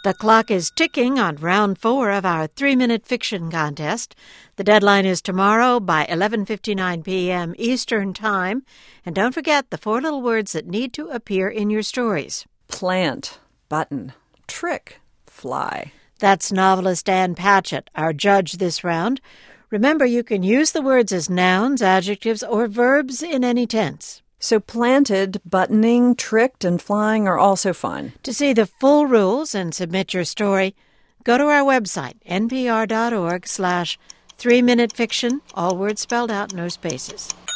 The clock is ticking on round 4 of our 3-minute fiction contest. The deadline is tomorrow by 11:59 p.m. Eastern Time. And don't forget the 4 little words that need to appear in your stories. Plant, button, trick, fly. That's novelist Ann Patchett, our judge this round. Remember, you can use the words as nouns, adjectives, or verbs in any tense. So planted, buttoning, tricked, and flying are also fun. To see the full rules and submit your story, go to our website, npr.org/3-minute fiction, all words spelled out, no spaces.